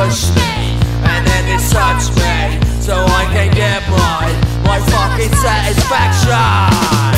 push me, and then you touch me, so I can get my fucking satisfaction.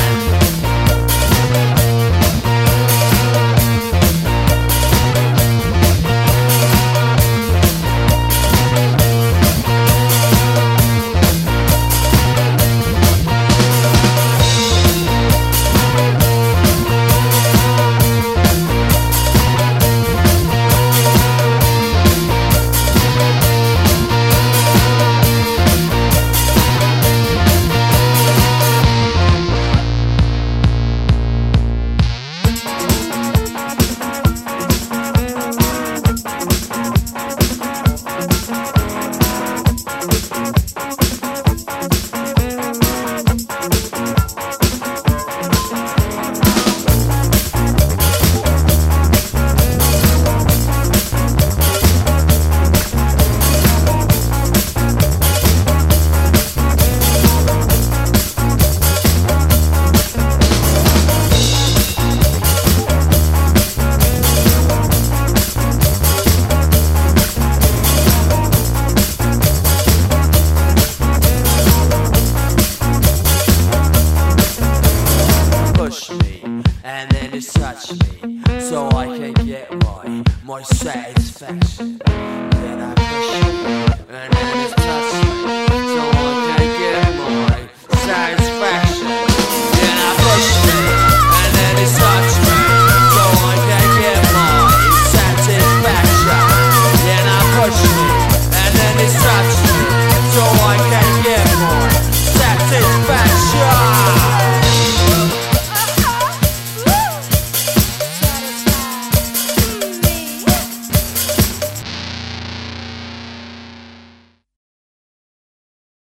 Push me, and then you touch me, so I can get my satisfaction. Then I push you, and then you touch me.